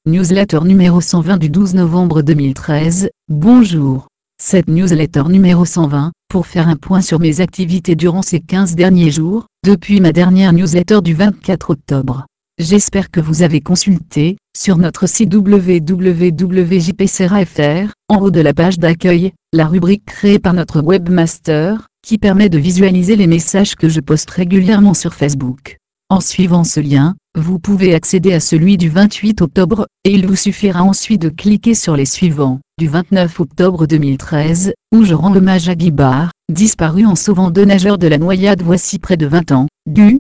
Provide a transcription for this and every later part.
newsletter numéro 120 du 12 novembre 2013. Bonjour. Cette newsletter numéro 120, pour faire un point sur mes activités durant ces 15 derniers jours, depuis ma dernière newsletter du 24 octobre. J'espère que vous avez consulté, sur notre site www.jpsera.fr, en haut de la page d'accueil, la rubrique créée par notre webmaster, qui permet de visualiser les messages que je poste régulièrement sur Facebook. En suivant ce lien, vous pouvez accéder à celui du 28 octobre, et il vous suffira ensuite de cliquer sur les suivants, du 29 octobre 2013, où je rends hommage à Guy Barre, disparu en sauvant deux nageurs de la noyade voici près de 20 ans, du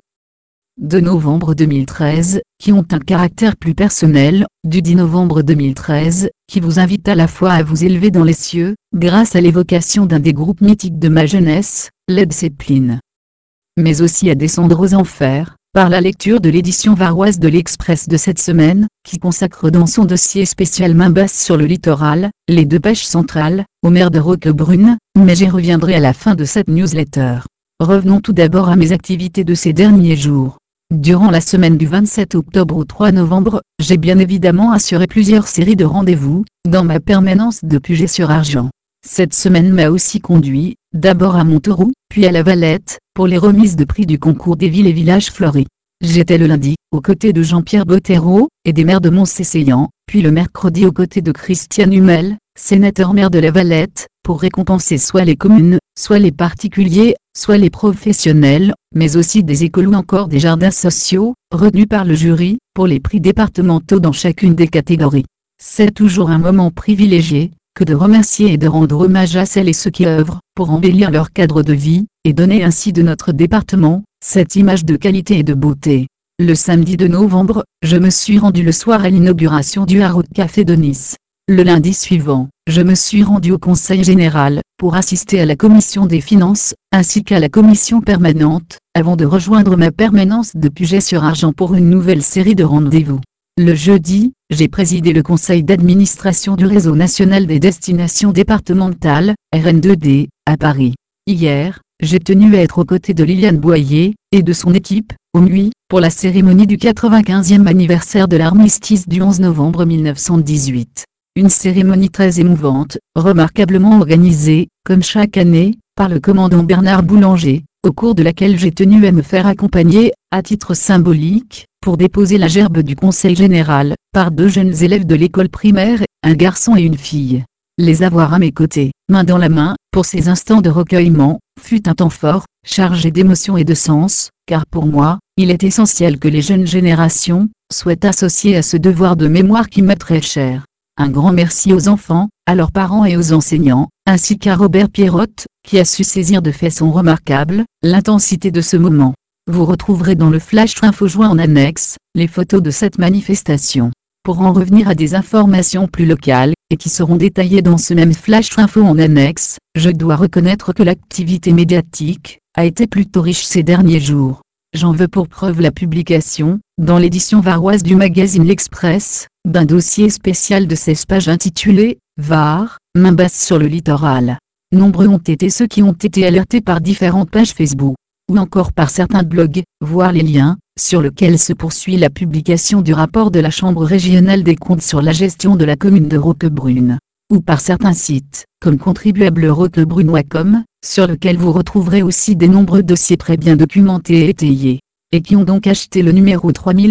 2 novembre 2013, qui ont un caractère plus personnel, du 10 novembre 2013, qui vous invite à la fois à vous élever dans les cieux, grâce à l'évocation d'un des groupes mythiques de ma jeunesse, Led Zeppelin. Mais aussi à descendre aux enfers, par la lecture de l'édition varoise de l'Express de cette semaine, qui consacre dans son dossier spécial Main basse sur le littoral, les deux pages centrales, au maire de Roquebrune, mais j'y reviendrai à la fin de cette newsletter. Revenons tout d'abord à mes activités de ces derniers jours. Durant la semaine du 27 octobre au 3 novembre, j'ai bien évidemment assuré plusieurs séries de rendez-vous, dans ma permanence de Puget-sur-Argent. Cette semaine m'a aussi conduit, d'abord à Montauroux, puis à La Valette, pour les remises de prix du concours des villes et villages fleuris. J'étais le lundi, aux côtés de Jean-Pierre Bottero, et des maires de Mont-Cécélian, puis le mercredi aux côtés de Christiane Hummel, sénateur-maire de La Valette, pour récompenser soit les communes, soit les particuliers, soit les professionnels, mais aussi des écoles ou encore des jardins sociaux, retenus par le jury, pour les prix départementaux dans chacune des catégories. C'est toujours un moment privilégié, que de remercier et de rendre hommage à celles et ceux qui œuvrent, pour embellir leur cadre de vie, et donner ainsi de notre département, cette image de qualité et de beauté. Le samedi 2 novembre, je me suis rendu le soir à l'inauguration du Hard Rock Café de Nice. Le lundi suivant, je me suis rendu au Conseil général, pour assister à la commission des finances, ainsi qu'à la commission permanente, avant de rejoindre ma permanence de Puget-sur-Argent pour une nouvelle série de rendez-vous. Le jeudi, j'ai présidé le conseil d'administration du Réseau national des destinations départementales, RN2D, à Paris. Hier, j'ai tenu à être aux côtés de Liliane Boyer, et de son équipe, au Muy, pour la cérémonie du 95e anniversaire de l'armistice du 11 novembre 1918. Une cérémonie très émouvante, remarquablement organisée, comme chaque année, par le commandant Bernard Boulanger, au cours de laquelle j'ai tenu à me faire accompagner, à titre symbolique, pour déposer la gerbe du conseil général, par deux jeunes élèves de l'école primaire, un garçon et une fille. Les avoir à mes côtés, main dans la main, pour ces instants de recueillement, fut un temps fort, chargé d'émotion et de sens, car pour moi, il est essentiel que les jeunes générations, soient associées à ce devoir de mémoire qui m'est très cher. Un grand merci aux enfants, à leurs parents et aux enseignants, ainsi qu'à Robert Pierrotte, qui a su saisir de façon remarquable, l'intensité de ce moment. Vous retrouverez dans le Flash Info joint en annexe, les photos de cette manifestation. Pour en revenir à des informations plus locales, et qui seront détaillées dans ce même Flash Info en annexe, je dois reconnaître que l'activité médiatique, a été plutôt riche ces derniers jours. J'en veux pour preuve la publication, dans l'édition varoise du magazine L'Express, d'un dossier spécial de 16 pages intitulé « Var, main basse sur le littoral ». Nombreux ont été ceux qui ont été alertés par différentes pages Facebook, ou encore par certains blogs, voire les liens, sur lesquels se poursuit la publication du rapport de la Chambre régionale des comptes sur la gestion de la commune de Roquebrune, ou par certains sites, comme contribuableroquebrunois.com, sur lequel vous retrouverez aussi des nombreux dossiers très bien documentés et étayés, et qui ont donc acheté le numéro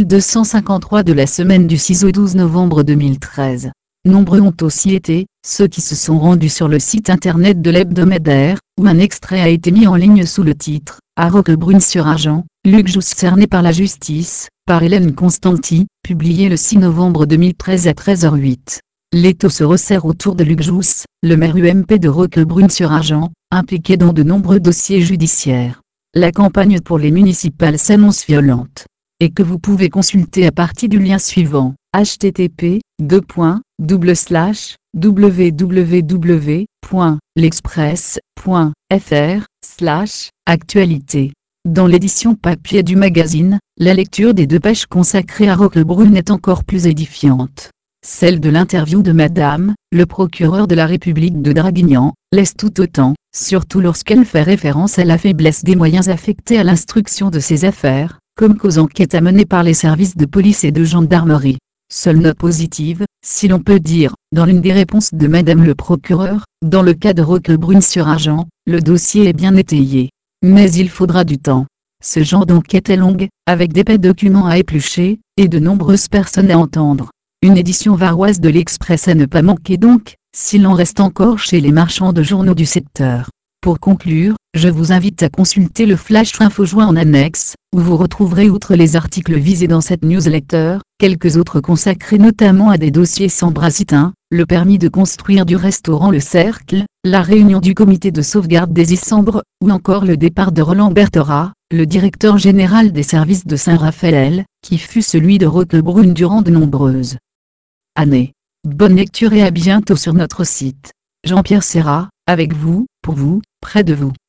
3253 de la semaine du 6 au 12 novembre 2013. Nombreux ont aussi été, ceux qui se sont rendus sur le site internet de l'hebdomadaire, où un extrait a été mis en ligne sous le titre « À Roquebrune-sur-Argent, Luc Jousse cerné par la justice », par Hélène Constanti, publié le 6 novembre 2013 à 13h08. L'étau se resserre autour de Luc Jousse, le maire UMP de Roquebrune-sur-Argent, impliqué dans de nombreux dossiers judiciaires. La campagne pour les municipales s'annonce violente, et que vous pouvez consulter à partir du lien suivant, http://www.l'express.fr/actualité. Dans l'édition papier du magazine, la lecture des deux pages consacrées à Roquebrune est encore plus édifiante. Celle de l'interview de Madame, le procureur de la République de Draguignan, laisse tout autant, surtout lorsqu'elle fait référence à la faiblesse des moyens affectés à l'instruction de ces affaires, comme qu'aux enquêtes à mener par les services de police et de gendarmerie. Seule note positive, si l'on peut dire, dans l'une des réponses de Madame le procureur, dans le cas de Roquebrune sur Argent, le dossier est bien étayé. Mais il faudra du temps. Ce genre d'enquête est longue, avec d'épais documents à éplucher, et de nombreuses personnes à entendre. Une édition varoise de l'Express à ne pas manquer donc, s'il en reste encore chez les marchands de journaux du secteur. Pour conclure, je vous invite à consulter le Flash Info joint en annexe, où vous retrouverez outre les articles visés dans cette newsletter, quelques autres consacrés notamment à des dossiers sambrasitains, le permis de construire du restaurant Le Cercle, la réunion du comité de sauvegarde des Issambres, ou encore le départ de Roland Berthora, le directeur général des services de Saint-Raphaël, qui fut celui de Roquebrune durant de nombreuses années. Bonne lecture et à bientôt sur notre site. Jean-Pierre Serra, avec vous, pour vous, près de vous.